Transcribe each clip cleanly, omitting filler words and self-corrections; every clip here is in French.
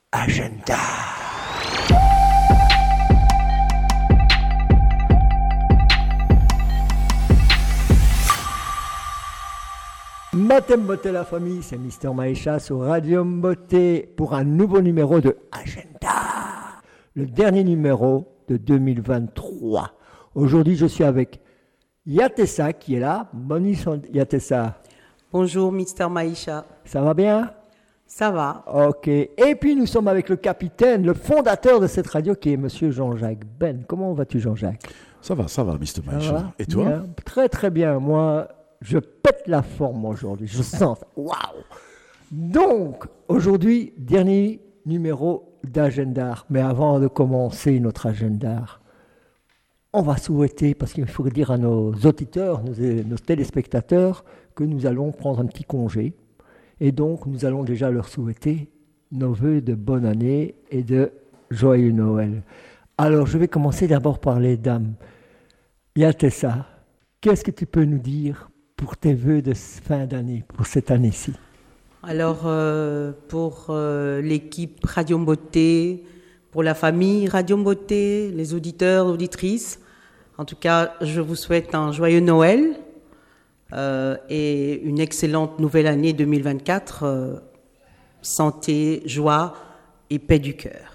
agenda. Matin Beauté la famille, c'est Mister Maïcha sur Radio Beauté pour un nouveau numéro de Agenda. Le dernier numéro de 2023. Aujourd'hui, je suis avec Yatessa qui est là. Bonne Yatessa. Bonjour Mister Maïcha. Ça va bien? Ça va. Ok. Et puis nous sommes avec le capitaine, le fondateur de cette radio qui est Monsieur Jean-Jacques Ben. Comment vas-tu Jean-Jacques? Ça va, Mister Maïcha. Et toi? Bien. Très très bien. Moi, je pète la forme aujourd'hui. Je sens ça. Waouh! Donc, aujourd'hui, dernier numéro d'agenda. Mais avant de commencer notre agenda, on va souhaiter, parce qu'il faut dire à nos auditeurs, nos téléspectateurs, que nous allons prendre un petit congé. Et donc, nous allons déjà leur souhaiter nos vœux de bonne année et de joyeux Noël. Alors, je vais commencer d'abord par les dames. Yatessa, qu'est-ce que tu peux nous dire pour tes vœux de fin d'année, pour cette année-ci? Alors, pour l'équipe Radio Beauté, pour la famille Radio Beauté, les auditeurs, auditrices, en tout cas, je vous souhaite un joyeux Noël et une excellente nouvelle année 2024. Santé, joie et paix du cœur.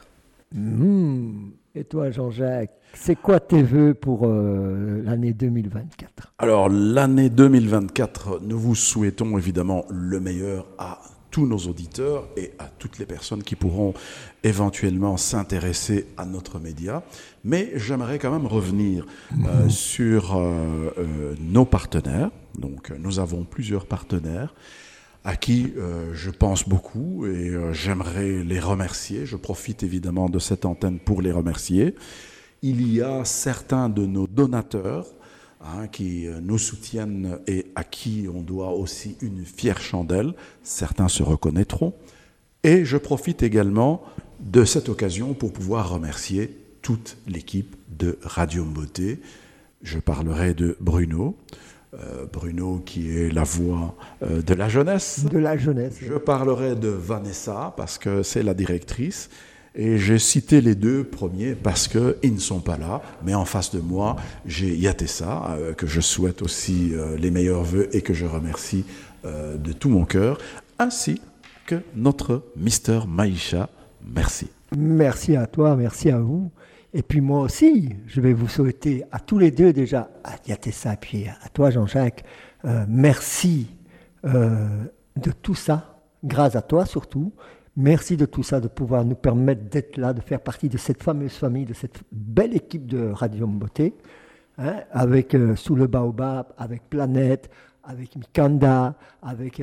Et toi, Jean-Jacques, c'est quoi tes vœux pour l'année 2024? Alors, l'année 2024, nous vous souhaitons évidemment le meilleur à tous nos auditeurs et à toutes les personnes qui pourront éventuellement s'intéresser à notre média. Mais j'aimerais quand même revenir sur nos partenaires. Donc, nous avons plusieurs partenaires à qui je pense beaucoup et j'aimerais les remercier. Je profite évidemment de cette antenne pour les remercier. Il y a certains de nos donateurs qui nous soutiennent et à qui on doit aussi une fière chandelle. Certains se reconnaîtront. Et je profite également de cette occasion pour pouvoir remercier toute l'équipe de Radio Beauté. Je parlerai de Bruno. Bruno qui est la voix de la jeunesse. De la jeunesse. Je parlerai de Vanessa parce que c'est la directrice. Et j'ai cité les deux premiers parce qu'ils ne sont pas là. Mais en face de moi, j'ai Yatessa, que je souhaite aussi les meilleurs vœux et que je remercie de tout mon cœur. Ainsi que notre Mister Maïcha. Merci. Merci à toi, merci à vous. Et puis moi aussi, je vais vous souhaiter à tous les deux déjà, à Yatessa et puis à toi Jean-Jacques, merci de tout ça, grâce à toi surtout. Merci de tout ça, de pouvoir nous permettre d'être là, de faire partie de cette fameuse famille, de cette belle équipe de Radio Beauté, avec Sous le Baobab, avec Planète, avec Mikanda, avec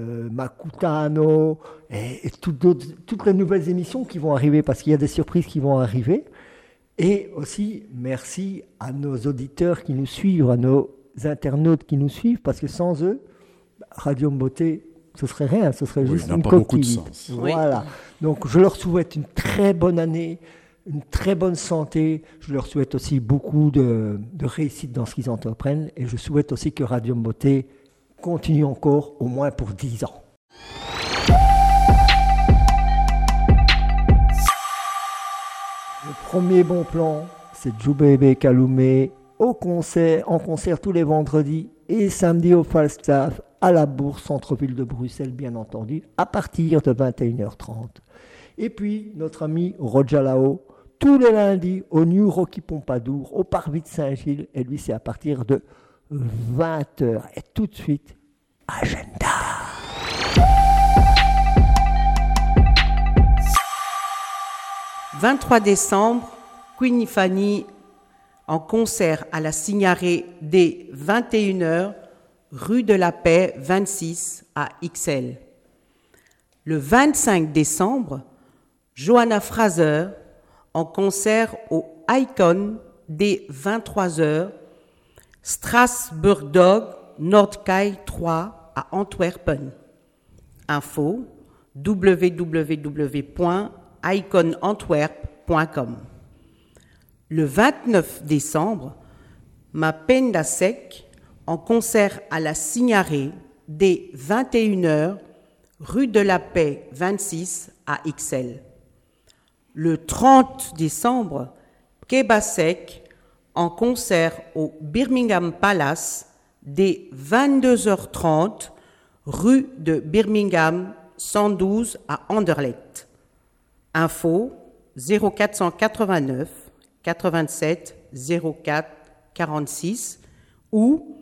Makutano, et toutes les nouvelles émissions qui vont arriver, parce qu'il y a des surprises qui vont arriver. Et aussi, merci à nos auditeurs qui nous suivent, à nos internautes qui nous suivent, parce que sans eux, Radio Beauté, ce serait rien, ce serait juste une coquille. Voilà. Donc, je leur souhaite une très bonne année, une très bonne santé. Je leur souhaite aussi beaucoup de réussite dans ce qu'ils entreprennent. Et je souhaite aussi que Radio Beauté continue encore au moins pour 10 ans. Le premier bon plan, c'est Djoubébé Kaloumé en concert tous les vendredis et samedi au Falstaff, à la Bourse, centre-ville de Bruxelles, bien entendu, à partir de 21h30. Et puis, notre ami Roger Lao, tous les lundis au New Rocky Pompadour, au Parvis de Saint-Gilles, et lui, c'est à partir de 20h. Et tout de suite, agenda. « 23 décembre, Queen Fanny en concert à la Signaret dès 21h, rue de la Paix 26 à XL. Le 25 décembre, Johanna Fraser en concert au Icon dès 23h, Strasbourg Nordkei 3 à Antwerpen. Info www.iconantwerp.com. Le 29 décembre, Mapenda Sek en concert à la Signaret dès 21h, rue de la Paix 26 à XL. Le 30 décembre, Kebasek en concert au Birmingham Palace dès 22h30, rue de Birmingham 112 à Anderlecht. Info 0489 87 04 46 ou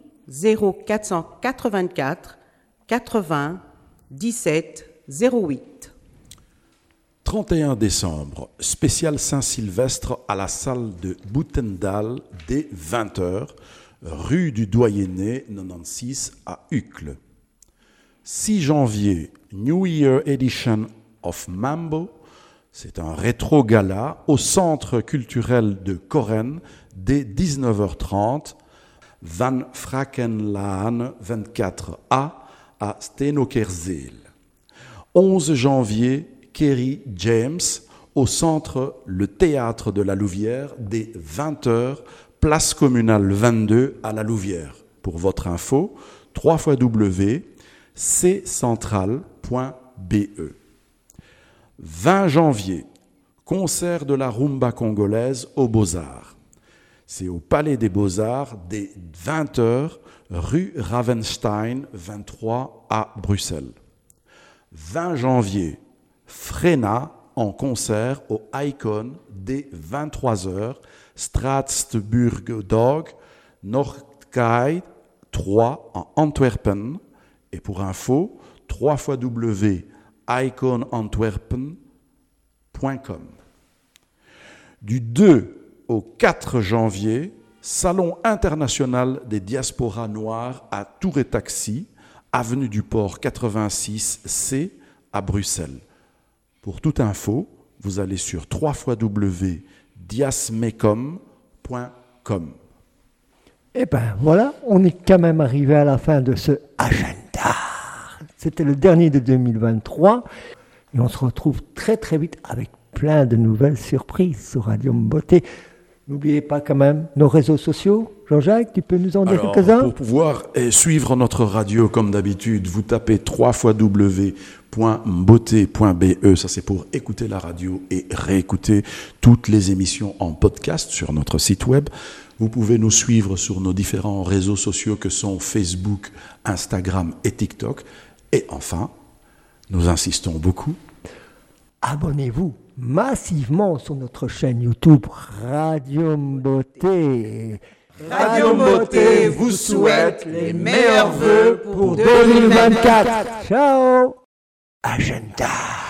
0484 80 17 08. 31 décembre, spécial Saint-Sylvestre à la salle de Boutendal dès 20h, rue du Doyenné 96 à Uccle. 6 janvier, New Year Edition of Mambo, c'est un rétro-gala au Centre culturel de Corren dès 19h30, Van Frakenlaan 24A à Stenokerzeel. 11 janvier, Kerry James au centre Le Théâtre de la Louvière dès 20h, place communale 22 à la Louvière. Pour votre info, www.ccentral.be. 20 janvier, concert de la rumba congolaise aux Beaux-Arts. C'est au Palais des Beaux-Arts dès 20h, rue Ravenstein 23 à Bruxelles. 20 janvier, Frena en concert au Icon dès 23h, Straatsburg-Dog, Noordkade 3 à Antwerpen. Et pour info, www.iconantwerpen.com. Du 2 au 4 janvier, Salon international des diasporas noires à Tour et Taxi, avenue du Port 86C à Bruxelles. Pour toute info, vous allez sur www.diasmecom.com. Et ben voilà, on est quand même arrivé à la fin de ce agenda. C'était le dernier de 2023 et on se retrouve très très vite avec plein de nouvelles surprises sur Radio Beauté. N'oubliez pas quand même nos réseaux sociaux. Jean-Jacques, tu peux nous en dire quelques-uns ? Pour pouvoir suivre notre radio comme d'habitude, vous tapez www.beauté.be, ça c'est pour écouter la radio et réécouter toutes les émissions en podcast sur notre site web. Vous pouvez nous suivre sur nos différents réseaux sociaux que sont Facebook, Instagram et TikTok. Et enfin, nous insistons beaucoup. Abonnez-vous massivement sur notre chaîne YouTube Radio Beauté. Radio Beauté vous souhaite les meilleurs vœux pour 2024. Ciao. Agenda.